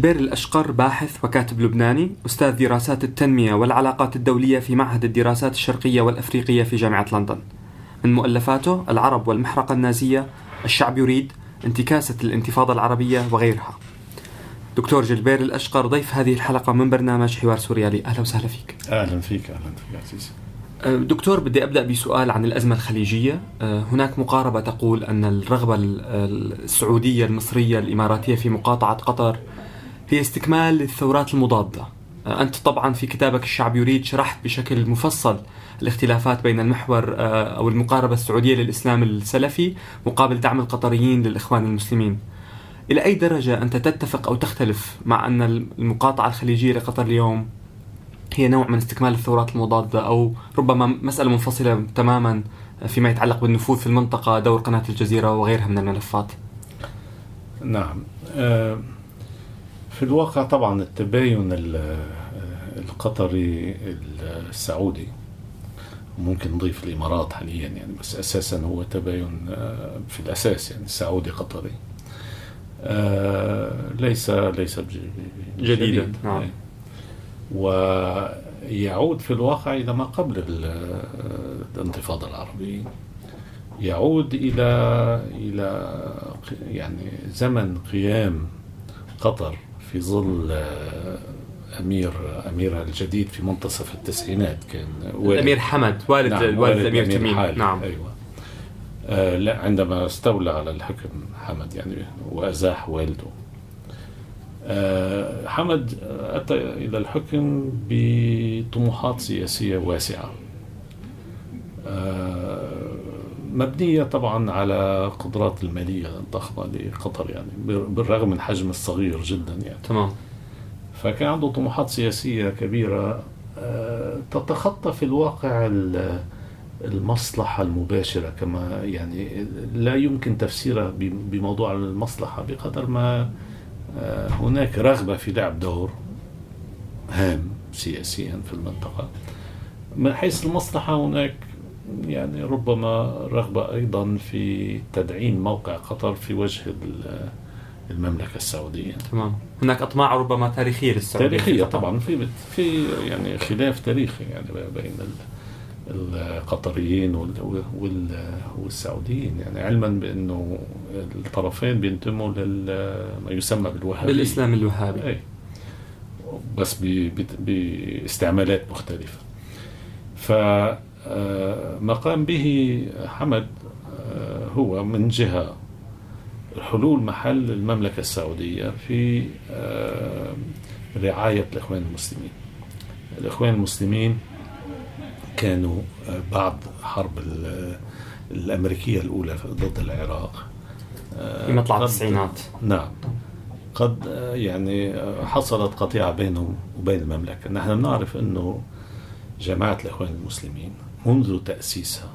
جلبير الأشقر باحث وكاتب لبناني، أستاذ دراسات التنمية والعلاقات الدولية في معهد الدراسات الشرقية والأفريقية في جامعة لندن. من مؤلفاته العرب والمحرقة النازية، الشعب يريد، انتكاسة الانتفاضة العربية وغيرها. دكتور جلبير الأشقر ضيف هذه الحلقة من برنامج حوار سوريالي. أهلا وسهلا فيك. أهلا فيك عزيزي. دكتور، بدي أبدأ بسؤال عن الأزمة الخليجية. هناك مقاربة تقول أن الرغبة السعودية المصرية الإماراتية في مقاطعة قطر هي استكمال للثورات المضادة. أنت طبعا في كتابك الشعب يريد شرحت بشكل مفصل الاختلافات بين المحور أو المقاربة السعودية للإسلام السلفي مقابل دعم القطريين للإخوان المسلمين. إلى أي درجة أنت تتفق أو تختلف مع أن المقاطعة الخليجية لقطر اليوم هي نوع من استكمال الثورات المضادة، أو ربما مسألة منفصلة تماما فيما يتعلق بالنفوذ في المنطقة، دور قناة الجزيرة وغيرها من الملفات؟ نعم، في الواقع طبعا التباين القطري السعودي، ممكن نضيف الإمارات حاليا يعني، بس أساسا هو تباين في الأساس يعني سعودي قطري، ليس جديدا. نعم. ويعود في الواقع إلى ما قبل الانتفاضة العربية، يعود إلى يعني زمن قيام قطر في ظل أميرها الجديد في منتصف التسعينات، كان الأمير حمد والد الأمير تميم. نعم. أيوة. لا، عندما استولى على الحكم حمد يعني وأزاح والده. حمد أتى إلى الحكم بطموحات سياسية واسعة، مبنية طبعا على قدرات المالية الضخمة لقطر يعني، بالرغم من حجم الصغير جدا يعني. تمام. فكان عنده طموحات سياسية كبيرة تتخطى في الواقع المصلحة المباشرة، كما يعني لا يمكن تفسيرها بموضوع المصلحة بقدر ما هناك رغبة في لعب دور هام سياسيا في المنطقة. من حيث المصلحة هناك يعني ربما رغبة أيضا في تدعيم موقع قطر في وجه المملكة السعودية. تمام. هناك أطماع ربما تاريخية للسعودية. تاريخية طبعا، في يعني خلاف تاريخي يعني بين القطريين والسعوديين يعني، علما بأنه الطرفين بينتموا لما يسمى بالإسلام الوهابي. أي. بس باستعمالات مختلفة. فما قام به حمد هو من جهة حلول محل المملكة السعودية في رعاية الإخوان المسلمين. الإخوان المسلمين كانوا بعد حرب الأمريكية الأولى ضد العراق في مطلع التسعينات. نعم، قد يعني حصلت قطيعة بينهم وبين المملكة. نحن بنعرف أنه جماعة الإخوان المسلمين منذ تأسيسها،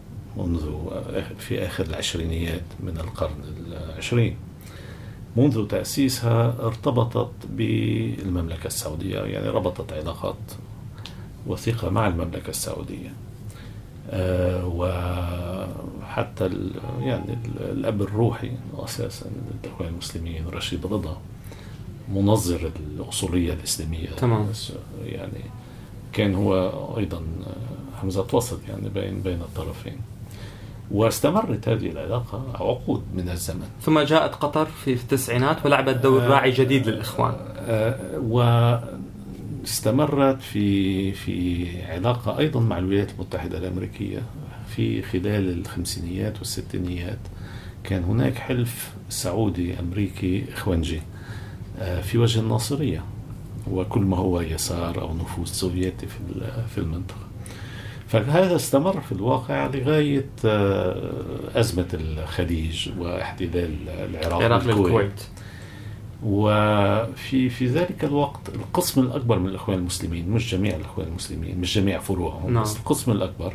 في آخر العشرينيات من القرن العشرين، منذ تأسيسها ارتبطت بالمملكة السعودية، يعني ربطت علاقات وثيقة مع المملكة السعودية. وحتى يعني الأب الروحي أساسا للإخوان المسلمين رشيد رضا، منظر الأصولية الإسلامية. تمام. يعني كان هو أيضا همزة وسط يعني بين الطرفين، واستمرت هذه العلاقة عقود من الزمن. ثم جاءت قطر في التسعينات ولعبت دور راعي جديد للإخوان، واستمرت في علاقة أيضا مع الولايات المتحدة الأمريكية. في خلال الخمسينيات والستينيات كان هناك حلف سعودي أمريكي إخوانجي في وجه الناصرية وكل ما هو يسار أو نفوذ سوفيتي في المنطقة. فهذا استمر في الواقع لغاية أزمة الخليج واحتلال العراق للكويت. وفي ذلك الوقت القسم الأكبر من الإخوان المسلمين، مش جميع الإخوان المسلمين، مش جميع فروعهم، بس القسم الأكبر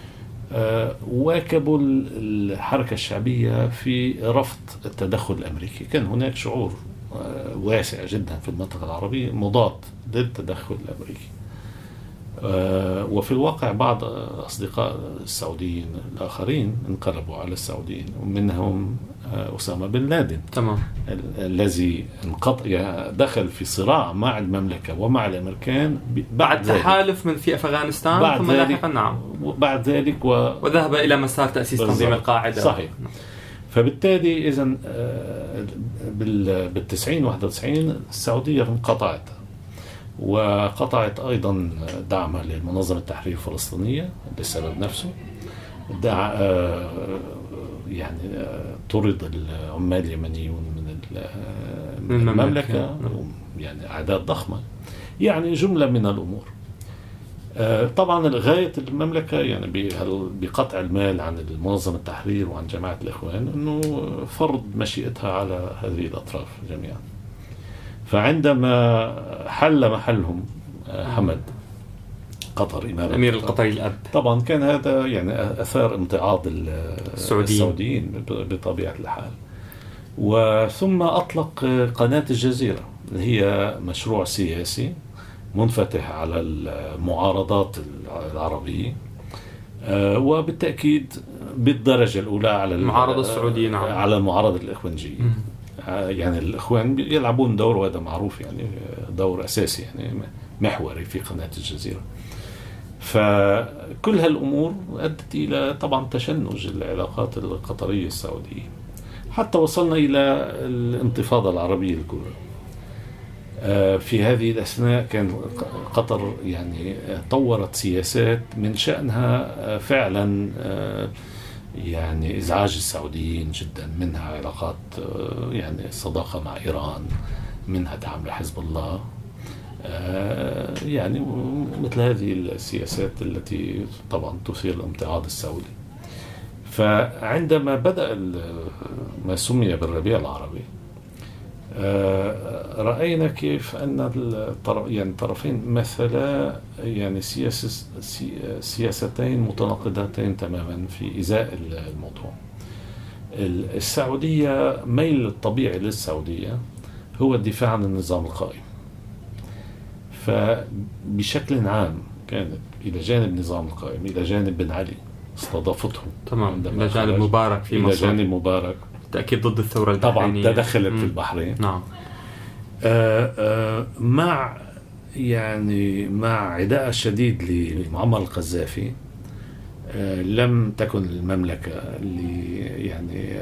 واكبوا الحركة الشعبية في رفض التدخل الأمريكي. كان هناك شعور واسع جدا في المنطقة العربية مضاد للتدخل الأمريكي. وفي الواقع بعض أصدقاء السعوديين الآخرين انقلبوا على السعوديين، ومنهم أسامة بن لادن. تمام. الذي دخل في صراع مع المملكة ومع الأمريكان بعد تحالف في أفغانستان، ثم لاحقا نعم بعد ذلك وذهب إلى مسار تأسيس تنظيم القاعدة. صحيح. فبالتالي إذن بال90 91 السعودية انقطعت، وقطعت أيضا دعمها للمنظمة التحرير الفلسطينية للسبب نفسه. يعني طرد العمال اليمنيون من المملكة، يعني أعداد ضخمة، يعني جملة من الأمور. طبعا غاية المملكة يعني بقطع المال عن المنظمة التحرير وعن جماعة الإخوان أنه فرض مشيئتها على هذه الأطراف جميعا. فعندما حل محلهم حمد قطر الأمير القطري الأب، طبعا كان هذا يعني أثار امتعاض السعوديين بطبيعة الحال. وثم أطلق قناة الجزيرة، هي مشروع سياسي منفتح على المعارضات العربية، وبالتأكيد بالدرجة الأولى على المعارضة السعودية، نعم، على المعارضة الإخوانجية. يعني الإخوان يلعبون دور، وهذا معروف، يعني دور أساسي يعني محوري في قناة الجزيرة. فكل هالأمور أدت إلى طبعا تشنج العلاقات القطرية السعودية، حتى وصلنا إلى الانتفاضة العربية الكبرى. في هذه الأثناء كان قطر يعني طورت سياسات من شأنها فعلا يعني إزعاج السعوديين جدا، منها علاقات يعني صداقة مع إيران، منها دعم لحزب الله، يعني مثل هذه السياسات التي طبعا تثير الامتعاض السعودي. فعندما بدأ ما سمي بالربيع العربي، رأينا كيف أن الطرفين مثلا يعني سياستين متناقضتين تماما في إزاء الموضوع. السعودية، ميل الطبيعي للسعودية هو الدفاع عن النظام القائم، فبشكل عام كانت إلى جانب النظام القائم، إلى جانب بن علي استضافته، تمام، إلى جانب مبارك في مصر، إلى جانب مبارك تأكيد ضد الثورة البحرينية، طبعا تدخلت في البحرين، نعم. مع يعني مع عداء الشديد لمعمر القذافي، لم تكن المملكة يعني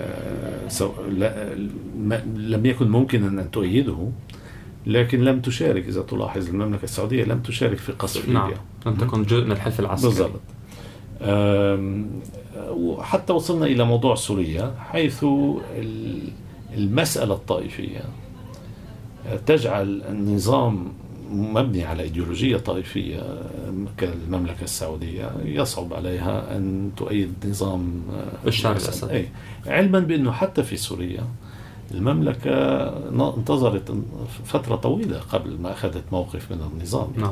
لم يكن ممكنا أن تؤيده، لكن لم تشارك. إذا تلاحظ المملكة السعودية لم تشارك في قصف ليبيا، نعم، لم تكن جزء من الحلف العسكري بالضبط. وحتى وصلنا إلى موضوع سوريا، حيث المسألة الطائفية تجعل النظام مبني على إيديولوجية طائفية كالمملكة السعودية يصعب عليها أن تؤيد نظام بشار الأسد. علما بأنه حتى في سوريا المملكة انتظرت فترة طويلة قبل ما أخذت موقف من النظام. نعم.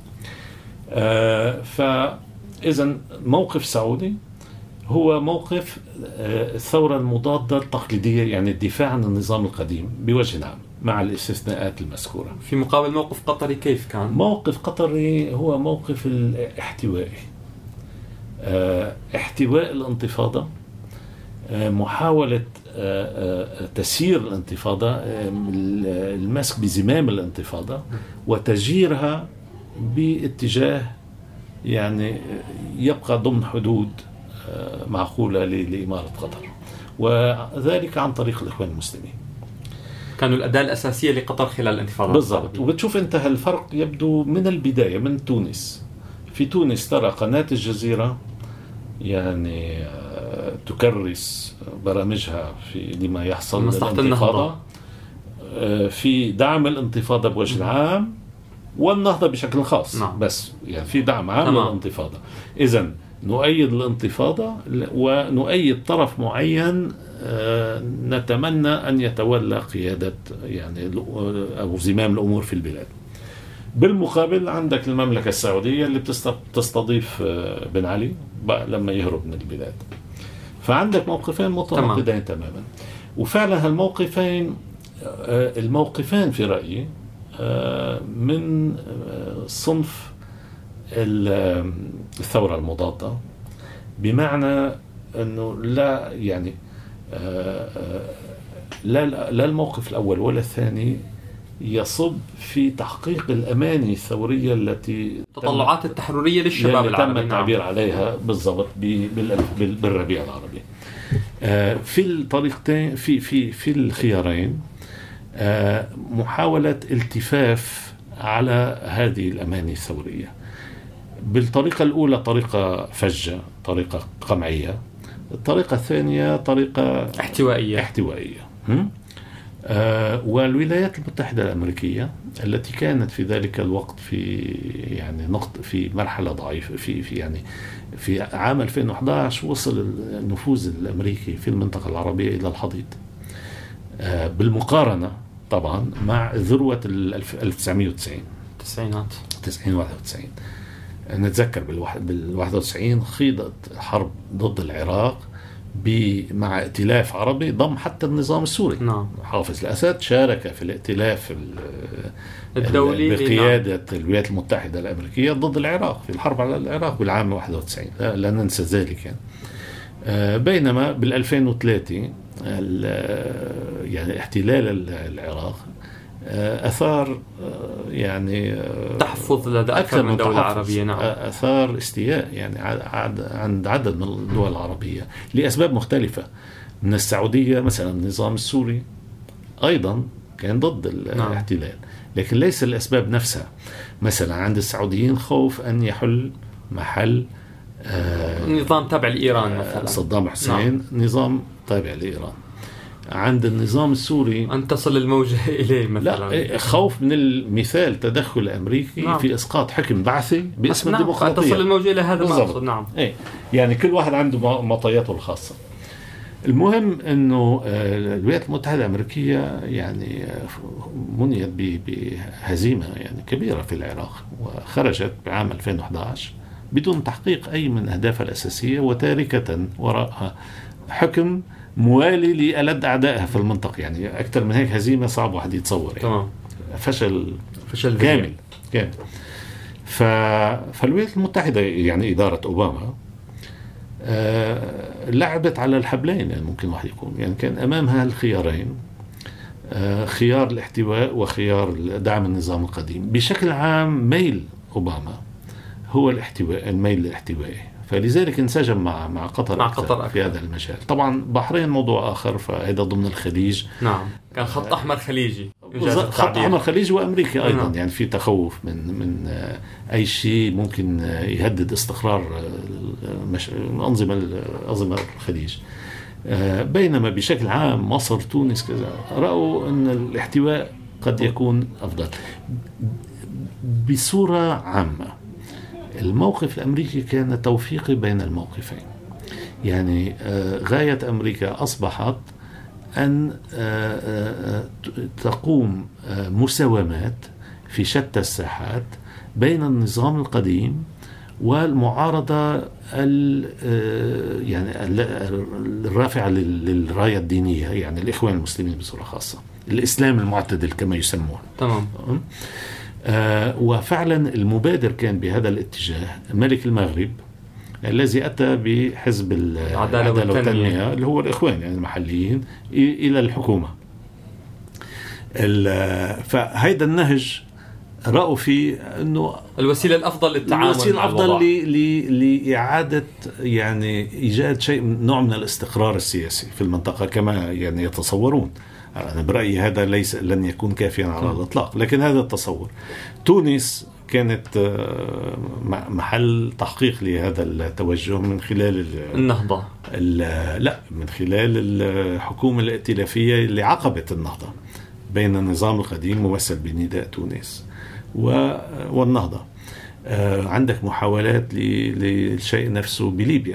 فإذا موقف سعودي هو موقف الثورة المضادة التقليدية، يعني الدفاع عن النظام القديم بوجه عام مع الاستثناءات المذكورة. في مقابل موقف قطري كيف كان؟ موقف قطري هو موقف الاحتوائي، احتواء الانتفاضة، محاولة تسيير الانتفاضة، المسك بزمام الانتفاضة وتجيرها باتجاه يعني يبقى ضمن حدود معقولة لإمارة قطر، وذلك عن طريق الإخوان المسلمين. كانوا الأداة الأساسية لقطر خلال الانتفاضة. بالضبط. وبتشوف أنت هالفرق يبدو من البداية، من تونس. في تونس ترى قناة الجزيرة يعني تكرس برامجها لما يحصل الانتفاضة، في دعم الانتفاضة بوجه عام والنهضة بشكل خاص. نعم. بس يعني في دعم عام للانتفاضة. إذن نؤيد الانتفاضة ونؤيد طرف معين نتمنى أن يتولى قيادة يعني أو زمام الأمور في البلاد. بالمقابل عندك المملكة السعودية اللي بتستضيف بن علي لما يهرب من البلاد. فعندك موقفين متناقضين تماما. وفعلا الموقفين في رأيي من صنف الثورة المضادة، بمعنى أنه لا يعني لا الموقف الأول ولا الثاني يصب في تحقيق الأماني الثورية التي التطلعات التحررية للشباب العربي. تم التعبير عليها بالضبط بالربيع العربي. في الطريقتين في الخيارين محاولة التفاف على هذه الأماني الثورية. بالطريقة الأولى طريقة فجة، طريقة قمعية. الطريقة الثانية طريقة احتوائية. والولايات المتحدة الأمريكيه التي كانت في ذلك الوقت في مرحلة ضعيفة في عام 2011 وصل النفوذ الأمريكي في المنطقة العربية إلى الحضيض، بالمقارنة طبعا مع ذروة 1990 91. نتذكر بال91 خيضت حرب ضد العراق مع ائتلاف عربي ضم حتى النظام السوري. نعم. حافظ الأسد شارك في الائتلاف الدولي بقيادة الولايات المتحدة الأمريكية ضد العراق في الحرب على العراق بالعام 91. لا ننسى ذلك يعني. بينما بال2003 يعني احتلال العراق أثار يعني تحفظ لدى أكثر من دولة عربية. نعم. أثار استياء يعني عند عدد من الدول العربية لأسباب مختلفة. من السعودية مثلا النظام السوري أيضا كان ضد الاحتلال، لكن ليس الأسباب نفسها. مثلا عند السعوديين خوف أن يحل محل نظام تابع لإيران مثلا صدام حسين. نظام تابع لإيران. عند النظام السوري أن تصل الموجة إليه مثلا. لا، خوف من المثال تدخل أمريكي. نعم. في إسقاط حكم بعثي باسم الديمقراطية. أن تصل الموجة إلى هذا المقصد. نعم. يعني كل واحد عنده مطياته الخاصة. المهم أنه الولايات المتحدة الأمريكية يعني منيت بهزيمة يعني كبيرة في العراق، وخرجت بعام 2011 بدون تحقيق أي من أهدافها الأساسية، وتاركة وراءها حكم موالي لألد أعدائها في المنطقة. يعني أكثر من هيك هزيمة صعب واحد يتصور يعني. تمام. فشل كامل. فالولايات المتحدة يعني إدارة أوباما لعبت على الحبلين يعني ممكن واحد يقول. يعني كان أمامها الخيارين، خيار الاحتواء وخيار دعم النظام القديم. بشكل عام ميل أوباما هو الاحتواء، الميل الاحتوائي، فلذلك انسجم مع قطر أكثر في هذا المجال. طبعا بحرين موضوع آخر، فهذا ضمن الخليج. نعم. كان خط أحمر خليجي. خط أحمر خليجي وأمريكا أيضا. نعم. يعني في تخوف من أي شيء ممكن يهدد استقرار أنظمة الخليج. بينما بشكل عام مصر تونس كذا رأوا أن الاحتواء قد يكون أفضل. بصورة عامة الموقف الأمريكي كان توفيقي بين الموقفين. يعني غاية أمريكا أصبحت أن تقوم مساومات في شتى الساحات بين النظام القديم والمعارضة يعني الرافعة للراية الدينية، يعني الإخوان المسلمين بصورة خاصة، الإسلام المعتدل كما يسمونه. تمام. وفعلا المبادر كان بهذا الاتجاه ملك المغرب الذي أتى بحزب العدالة والتنمية اللي هو الإخوان يعني المحليين إلى الحكومة. فهذا النهج رأوا فيه أنه الوسيلة الأفضل للتعامل، الوسيلة الأفضل لإعادة يعني إيجاد شيء نوع من الاستقرار السياسي في المنطقة كما يعني يتصورون. أنا برأيي هذا لن يكون كافيا على الإطلاق، لكن هذا التصور. تونس كانت محل تحقيق لهذا التوجه من خلال النهضة. لا، من خلال الحكومة الائتلافية اللي عقبت النهضة بين النظام القديم ممثل بنداء تونس والنهضة. عندك محاولات للشيء نفسه بليبيا،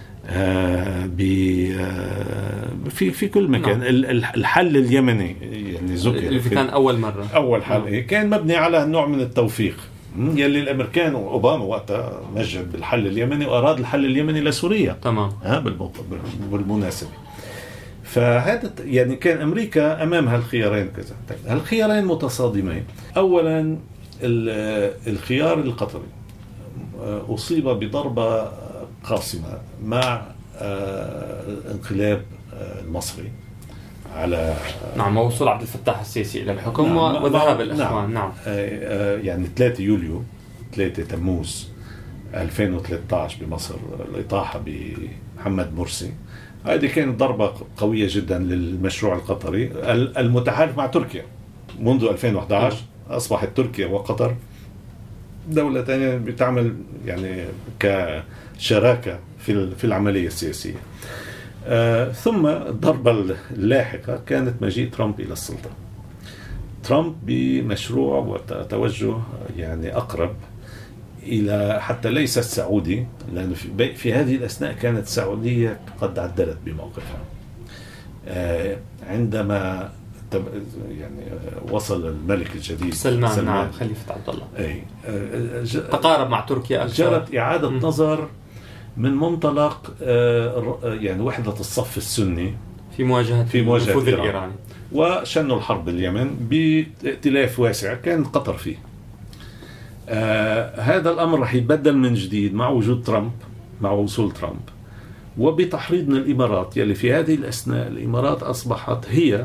في كل مكان. الحل اليمني يعني ذكر اللي كان أول حل كان مبني على نوع من التوفيق يلي الأمريكان وأوباما وقتها مجد بالحل اليمني وأراد الحل اليمني لسوريا. تمام. بالمناسبة. فهذا يعني كان أمريكا أمامها الخيارين كذا. الخيارين متصادمين. أولا الخيار القطري أصيب بضربة قاصمة مع الانقلاب المصري على نعم، ووصول عبد الفتاح السيسي إلى الحكم. نعم. وذهاب الإخوان. نعم. يعني 3 يوليو 3 تموز 2013 بمصر، الإطاحة بمحمد مرسي، هذه كانت ضربة قوية جدا للمشروع القطري المتحالف مع تركيا منذ 2011. أصبحت تركيا وقطر دولتين بتعمل يعني كشراكة في العملية السياسية. ثم الضربة اللاحقة كانت مجيء ترامب إلى السلطة. ترامب بمشروع وتوجه يعني أقرب إلى حتى ليس السعودي، لأن في هذه الأثناء كانت السعودية قد عدلت بموقفها عندما يعني وصل الملك الجديد سلمان. نعم، خليفة عبد الله. تقارب مع تركيا أكثر. جرت إعادة نظر من منطلق يعني وحدة الصف السني في مواجهة النفوذ الإيراني، وشنوا الحرب باليمن بائتلاف واسع كان قطر فيه. هذا الأمر رح يتبدل من جديد مع وجود ترامب، مع وصول ترامب، وبتحريض من الإمارات، يلي في هذه الأثناء الإمارات أصبحت هي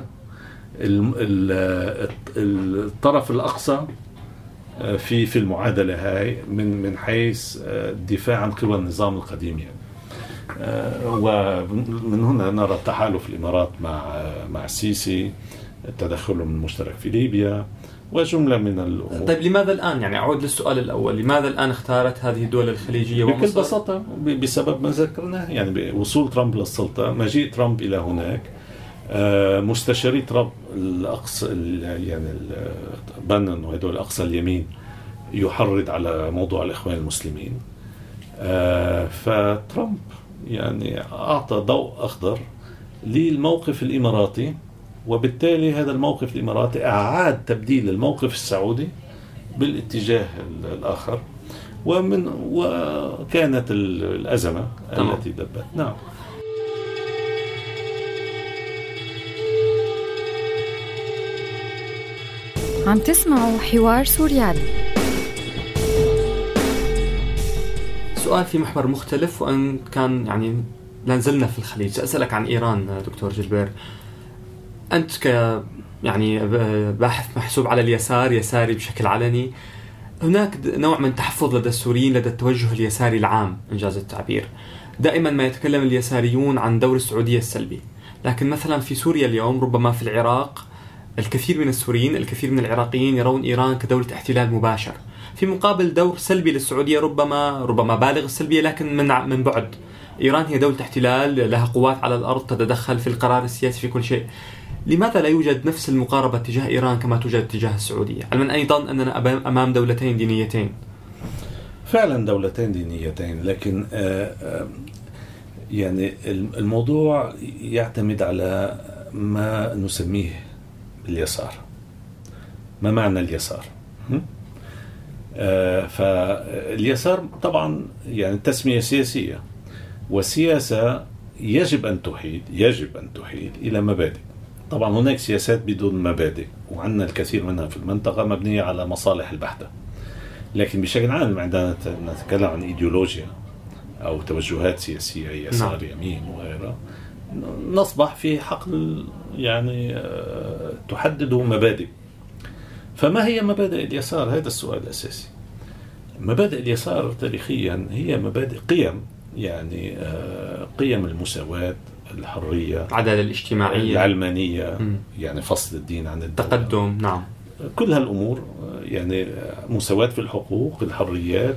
الطرف الأقصى في المعادلة هاي من حيث الدفاع عن قوى النظام القديم يعني. ومن هنا نرى تحالف الإمارات مع السيسي، تدخلهم المشترك في ليبيا وجملة من الأمور. طيب لماذا الآن؟ يعني أعود للسؤال الأول، لماذا الآن اختارت هذه الدول الخليجية بكل بساطة بسبب ما ذكرناه، يعني وصول ترامب للسلطة، مجيء ترامب إلى هناك، مستشاري ترامب الأقصى يعني بنن وهدول الأقصى اليمين يحرض على موضوع الإخوان المسلمين. فترامب يعني أعطى ضوء أخضر للموقف الإماراتي، وبالتالي هذا الموقف الإماراتي أعاد تبديل الموقف السعودي بالاتجاه الآخر، وكانت الأزمة التي دبت. نعم. عم تسمعوا حوار سوريالي، سؤال في محور مختلف، وأن كان يعني لازلنا في الخليج. سأسألك عن إيران دكتور جلبير. أنت يعني باحث محسوب على اليسار، يساري بشكل علني، هناك نوع من تحفظ لدى السوريين لدى التوجه اليساري العام إنجاز التعبير. دائما ما يتكلم اليساريون عن دور السعودية السلبي، لكن مثلا في سوريا اليوم، ربما في العراق، الكثير من السوريين، الكثير من العراقيين يرون إيران كدولة احتلال مباشر، في مقابل دور سلبي للسعودية ربما بالغ السلبية، لكن من بعد. إيران هي دولة احتلال، لها قوات على الأرض، تتدخل في القرار السياسي في كل شيء. لماذا لا يوجد نفس المقاربة تجاه إيران كما توجد تجاه السعودية، علما أيضا أننا أمام دولتين دينيتين؟ فعلا دولتين دينيتين، لكن يعني الموضوع يعتمد على ما نسميه اليسار. ما معنى اليسار؟ فاليسار طبعا يعني تسمية سياسية، والسياسة يجب أن تحيد إلى مبادئ. طبعا هناك سياسات بدون مبادئ، وعندنا الكثير منها في المنطقة مبنية على مصالح البحتة، لكن بشكل عام عندما نتكلم عن إيديولوجيا أو توجهات سياسية يسار يمين وغيرها، نصبح في حقل يعني تحدد مبادئ. فما هي مبادئ اليسار؟ هذا السؤال الأساسي. مبادئ اليسار تاريخيا هي مبادئ قيم، يعني قيم المساواة، الحرية، العدالة الاجتماعية، العلمانية، يعني فصل الدين عن الدولة، التقدم. نعم، كل هالأمور، يعني مساواة في الحقوق، الحريات،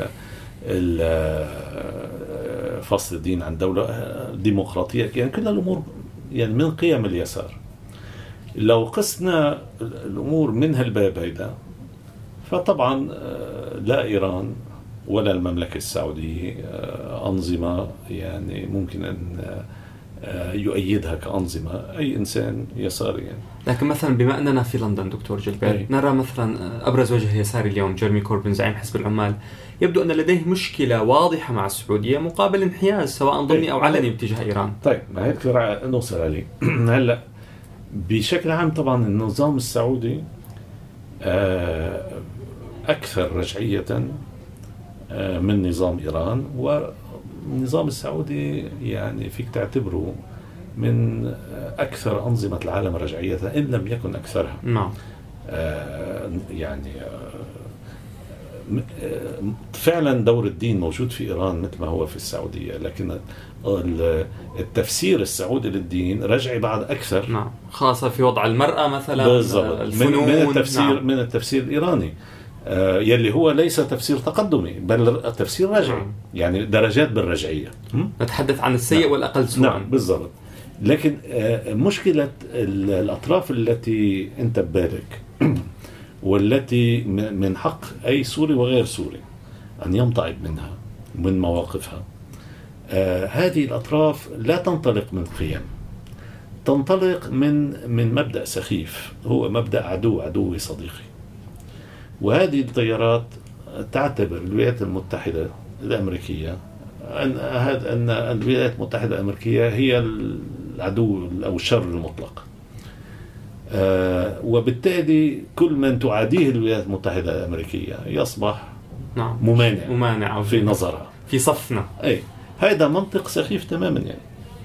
فصل الدين عن الدولة، الديمقراطية، يعني كل الأمور يعني من قيم اليسار. لو قسنا الأمور من هالباب هيدا، فطبعا لا إيران ولا المملكة السعودية أنظمة يعني ممكن أن يؤيدها كأنظمة أي إنسان يساري يعني. لكن مثلا بما أننا في لندن دكتور جلبير، نرى مثلا أبرز وجه يساري اليوم جيرمي كوربين زعيم حزب العمال، يبدو أن لديه مشكلة واضحة مع السعودية مقابل انحياز سواء ضمني أو علني باتجاه إيران. طيب ما هيك رح نوصل عليه. هلأ بشكل عام طبعا النظام السعودي أكثر رجعية من نظام إيران. والنظام السعودي يعني فيك تعتبره من أكثر أنظمة العالم رجعية إن لم يكن أكثرها. نعم. يعني فعلا دور الدين موجود في إيران مثل ما هو في السعودية، لكن التفسير السعودي للدين رجعي بعد أكثر. نعم. خاصة في وضع المرأة مثلا. بالضبط. الفنون. من التفسير الإيراني يلي هو ليس تفسير تقدمي بل تفسير رجعي. يعني درجات بالرجعية. نتحدث عن السيء والأقل سوءا. نعم بالضبط. لكن مشكلة الأطراف التي أنت ببالك والتي من حق أي سوري وغير سوري أن يمتعض منها من مواقفها، هذه الأطراف لا تنطلق من قيم، تنطلق من مبدأ سخيف، هو مبدأ عدوي صديقي. وهذه التيارات تعتبر الولايات المتحدة الأمريكية أن الولايات المتحدة الأمريكية هي العدو أو الشر المطلق، وبالتالي كل من تعاديه الولايات المتحدة الأمريكية يصبح نعم. ممانع في نظرها، في صفنا. أي هذا منطق سخيف تماما. يعني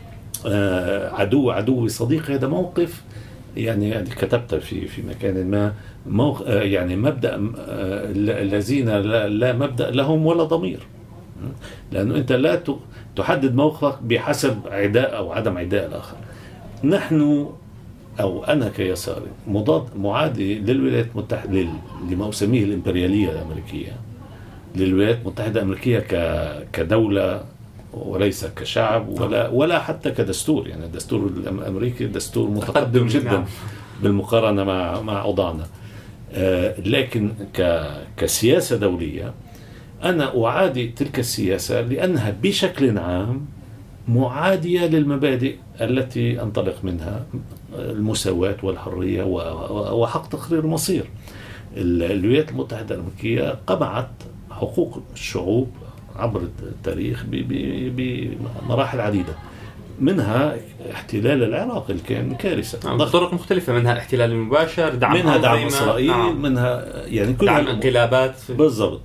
عدوي صديقي، هذا موقف يعني كتبت في مكان ما يعني مبدأ الذين لا مبدأ لهم ولا ضمير، لأنه أنت لا تحدد موقفك بحسب عداء أو عدم عداء الآخر. نحن أو أنا كيساري معادي للولايات المتحدة، لما أسميه الإمبريالية الأمريكية، للولايات المتحدة الأمريكية كدولة وليس كشعب ولا حتى كدستور. يعني الدستور الأمريكي دستور متقدم جدا بالمقارنة مع أوضاعنا، لكن كسياسة دولية أنا أعادي تلك السياسة لأنها بشكل عام معادية للمبادئ التي أنطلق منها، المساواة والحرية وحق تقرير المصير. الولايات المتحدة الأمريكية قمعت حقوق الشعوب عبر التاريخ بمراحل عديدة، منها احتلال العراق اللي كان كارثة بطرق مختلفة، منها الاحتلال المباشر، منها دعم إسرائيل، منها يعني كل دعم انقلابات. بالضبط.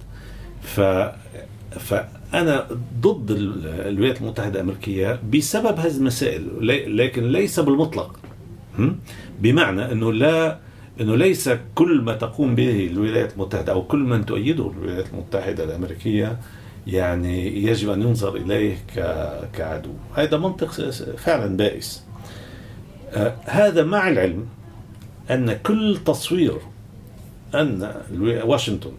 فأنا ضد الولايات المتحدة الأمريكية بسبب هذه المسائل، لكن ليس بالمطلق. بمعنى أنه ليس كل ما تقوم به الولايات المتحدة أو كل من تؤيده الولايات المتحدة الأمريكية يعني يجب أن ينظر إليه كعدو. هذا منطق فعلا بائس. هذا مع العلم أن كل تصوير أن واشنطن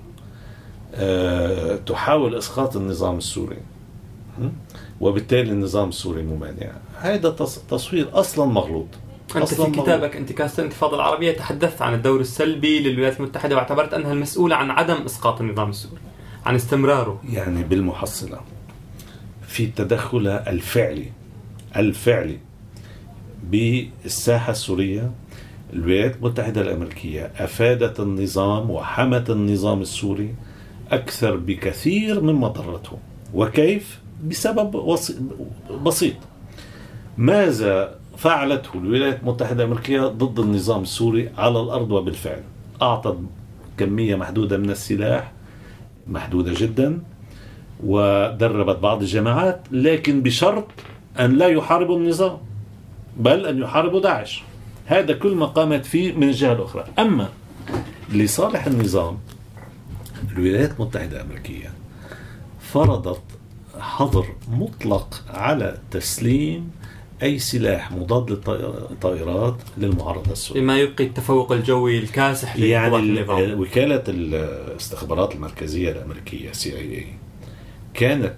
تحاول إسقاط النظام السوري وبالتالي النظام السوري ممانع، هذا تصوير أصلا مغلوط. أنت في كتابك انتكاسة الانتفاضة العربية تحدثت عن الدور السلبي للولايات المتحدة واعتبرت أنها المسؤولة عن عدم إسقاط النظام السوري، عن استمراره. يعني بالمحصلة في التدخل الفعلي بالساحة السورية، الولايات المتحدة الأمريكية أفادت النظام وحمت النظام السوري أكثر بكثير مما ضرته. وكيف؟ بسبب بسيط. ماذا فعلته الولايات المتحدة الأمريكية ضد النظام السوري على الأرض وبالفعل؟ أعطت كمية محدودة من السلاح، محدودة جدا، ودربت بعض الجماعات، لكن بشرط أن لا يحاربوا النظام بل أن يحاربوا داعش. هذا كل ما قامت فيه من الجهة الأخرى. أما لصالح النظام، الولايات المتحدة الأمريكية فرضت حظر مطلق على تسليم أي سلاح مضاد للطائرات للمعارضة السورية، بما يبقي التفوق الجوي الكاسح. يعني وكالة الاستخبارات المركزية الأمريكية CIA كانت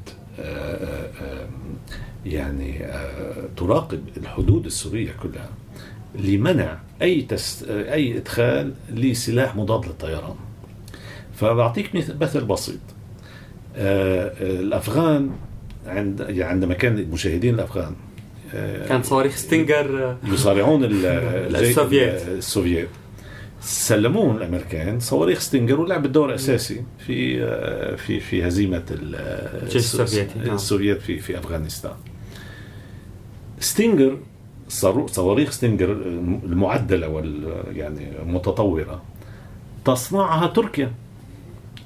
يعني تراقب الحدود السورية كلها لمنع أي إدخال لسلاح مضاد للطيران. فبعطيك مثل بسيط. الأفغان عندما كان المجاهدين الأفغان كان صواريخ ستينجر يصارعون السوفييت، سلمون الأمريكان صواريخ ستينجر ولعب الدور أساسي في هزيمة الجيش السوفييت في أفغانستان. ستينجر، صواريخ ستينجر المعدلة يعني متطورة، تصنعها تركيا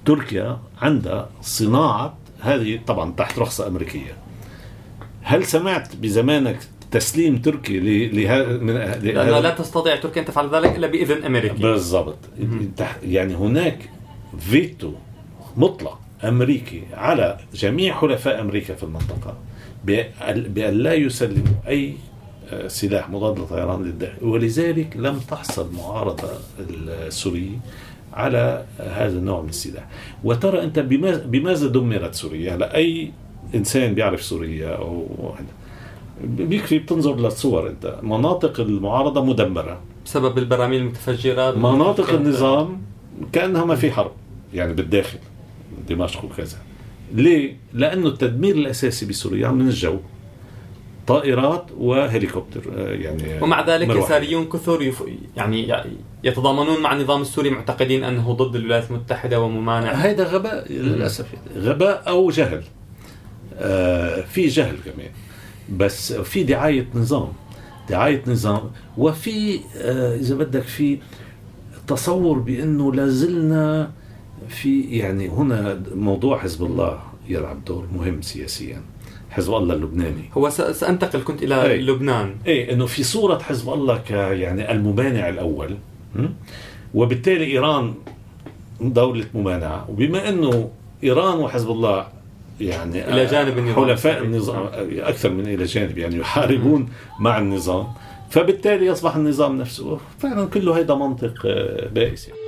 تركيا عندها صناعة، هذه طبعا تحت رخصة أمريكية. هل سمعت بزمانك تسليم تركي لأنه لا تستطيع تركيا أن تفعل ذلك إلا بإذن أمريكي. بالضبط. يعني هناك فيتو مطلق أمريكي على جميع حلفاء أمريكا في المنطقة بأن لا يسلموا أي سلاح مضاد للطيران للداخل، ولذلك لم تحصل معارضة السورية على هذا النوع من السلاح. وترى أنت بماذا دمرت سوريا؟ لأي إنسان بيعرف سوريا أو بيكفي بتنظر للصور، أنت مناطق المعارضة مدمرة بسبب البراميل المتفجرة، مناطق النظام كأنها ما في حرب يعني بالداخل دمشق وكذا. ليه؟ لأنه التدمير الأساسي بسوريا من الجو، طائرات وهليكوبتر يعني. ومع ذلك يساريون كثر يعني يتضامنون مع النظام السوري، معتقدين أنه ضد الولايات المتحدة وممانع. هذا غباء للأسف، غباء أو جهل. في جهل كمان، بس في دعاية نظام، وفي إذا بدك في تصور بأنه لازلنا في يعني هنا موضوع حزب الله يلعب دور مهم سياسيا. حزب الله اللبناني هو سأنتقل كنت إلى لبنان. إنه في صورة حزب الله يعني الممانع الأول، وبالتالي إيران دولة ممانعة، وبما أنه إيران وحزب الله يعني إلى جانب النظام حلفاء النظام أكثر من إلى جانب، يعني يحاربون مع النظام، فبالتالي يصبح النظام نفسه فعلا كله هيدا منطق بائس يعني.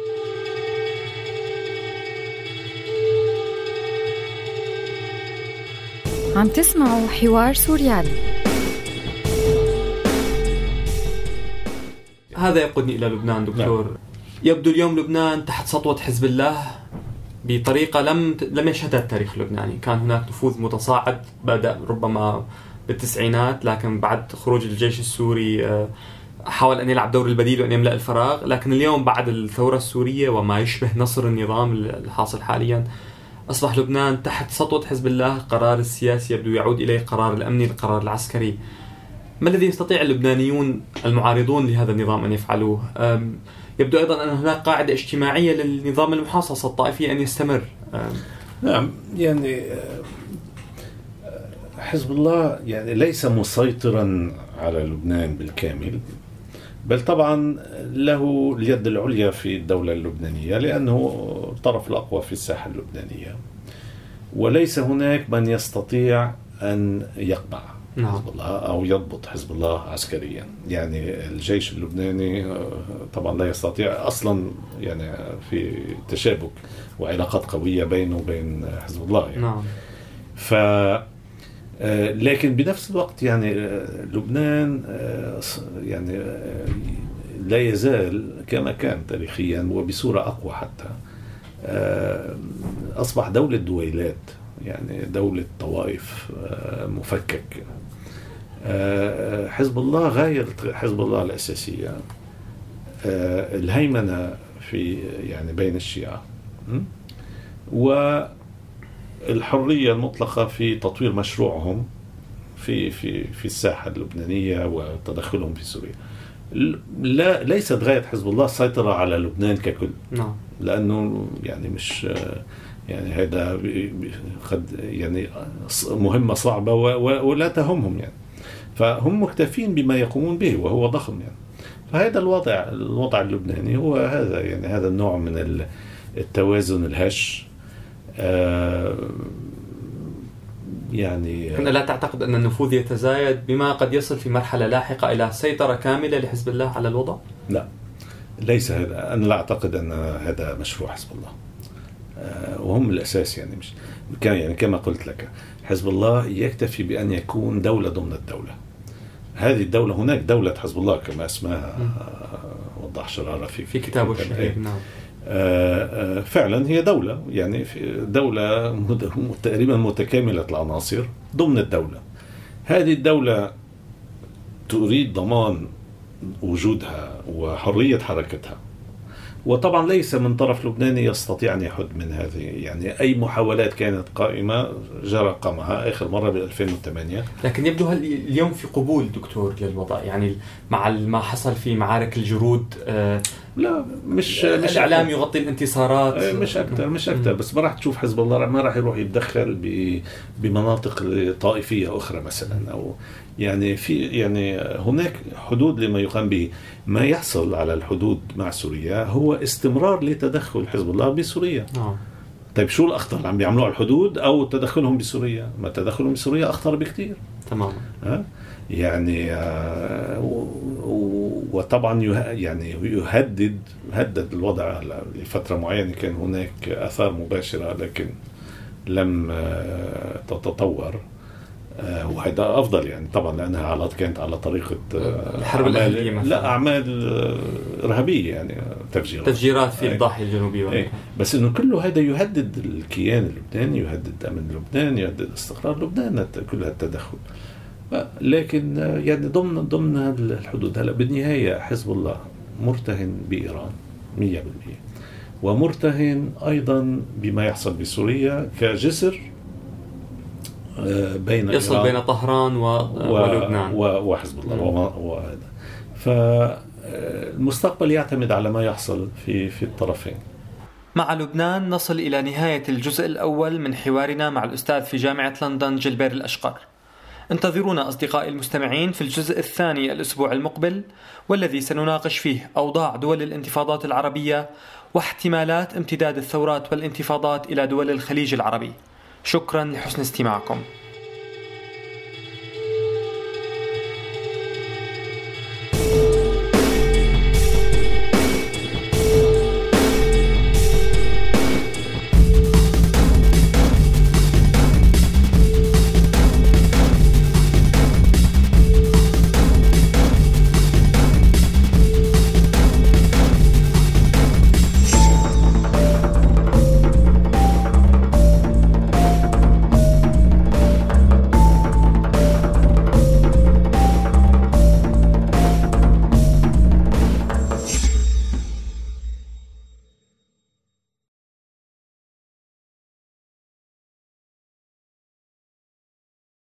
عم تسمعوا حوار سوريالي. هذا يقودني إلى لبنان دكتور. نعم. يبدو اليوم لبنان تحت سطوة حزب الله بطريقة لم يشهدها التاريخ اللبناني. كان هناك نفوذ متصاعد بدأ ربما بالتسعينات، لكن بعد خروج الجيش السوري حاول أن يلعب دور البديل وأن يملأ الفراغ. لكن اليوم بعد الثورة السورية وما يشبه نصر النظام الحاصل حاليا، أصبح لبنان تحت سطوة حزب الله. قرار السياسي يبدو يعود إليه القرار الأمني، القرار العسكري. ما الذي يستطيع اللبنانيون المعارضون لهذا النظام أن يفعلوه؟ يبدو أيضا أن هناك قاعدة اجتماعية للنظام المحاصصة الطائفي أن يستمر. نعم، يعني حزب الله يعني ليس مسيطرا على لبنان بالكامل، بل طبعا له اليد العليا في الدولة اللبنانية لأنه الطرف الأقوى في الساحة اللبنانية، وليس هناك من يستطيع أن يقمع حزب الله أو يضبط حزب الله عسكريا. يعني الجيش اللبناني طبعا لا يستطيع أصلا، يعني في تشابك وعلاقات قوية بينه وبين حزب الله يعني. نعم. لكن بنفس الوقت يعني لبنان يعني لا يزال كما كان تاريخيا وبصورة أقوى حتى. أصبح دولة دويلات، يعني دولة طوائف مفكك. حزب الله غاية حزب الله الأساسية الهيمنة في يعني بين الشيعة، والحرية المطلقة في تطوير مشروعهم في الساحة اللبنانية وتدخلهم في سوريا. لا، ليست غاية حزب الله السيطرة على لبنان ككل. نعم. لأنه يعني مش يعني هذا قد يعني مهمة صعبة ولا تهمهم يعني، فهم مكتفين بما يقومون به وهو ضخم يعني. فهذا الوضع اللبناني هو هذا، يعني هذا النوع من التوازن الهش. يعني لا تعتقد أن النفوذ يتزايد بما قد يصل في مرحلة لاحقة إلى سيطرة كاملة لحزب الله على الوضع؟ لا، ليس هذا. أنا لا أعتقد أن هذا مشروع حزب الله، وهم الأساس يعني مش كان يعني كما قلت لك حزب الله يكتفي بأن يكون دولة ضمن الدولة. هذه الدولة هناك دولة حزب الله كما اسمها وضح شرارة في كتابه الشهير. نعم. فعلا هي دولة، يعني دولة تقريبا متكاملة العناصر ضمن الدولة. هذه الدولة تريد ضمان وجودها وحرية حركتها، وطبعا ليس من طرف لبناني يستطيع أن يحد من هذه. يعني أي محاولات كانت قائمة جرى قمعها آخر مرة ب 2008. لكن يبدو اليوم في قبول دكتور للوضع، يعني مع ما حصل في معارك الجرود لا مش الإعلام يغطي الانتصارات مش أكتر بس ما راح تشوف حزب الله ما راح يروح يتدخل بمناطق طائفية أخرى مثلا، أو يعني هناك حدود لما يقام به. ما يحصل على الحدود مع سوريا هو استمرار لتدخل حزب الله بسوريا. طيب شو الأخطر عم بيعملوه على الحدود أو تدخلهم بسوريا؟ ما تدخلهم بسوريا أخطر بكتير. تمام. يعني وطبعا يعني هدد الوضع لفترة معينة، كان هناك آثار مباشرة لكن لم تتطور، وهذا أفضل يعني طبعا لأنها كانت على طريقة الحرب الأهلية مثلا. لا أعمال إرهابية يعني تفجيرات في الضاحية الجنوبية. بس إنه كله هذا يهدد الكيان اللبناني، يهدد أمن لبنان، يهدد استقرار لبنان، كل التدخل. لكن يعني ضمن الحدود. هلا بالنهاية حزب الله مرتهن بإيران 100%، ومرتهن أيضا بما يحصل بسوريا كجسر يصل بين طهران ولبنان وحزب الله وهذا. فالمستقبل يعتمد على ما يحصل في الطرفين. مع لبنان نصل إلى نهاية الجزء الأول من حوارنا مع الأستاذ في جامعة لندن جلبير الأشقر. انتظرونا أصدقائي المستمعين في الجزء الثاني الأسبوع المقبل، والذي سنناقش فيه أوضاع دول الانتفاضات العربية واحتمالات امتداد الثورات والانتفاضات إلى دول الخليج العربي. شكرا لحسن استماعكم.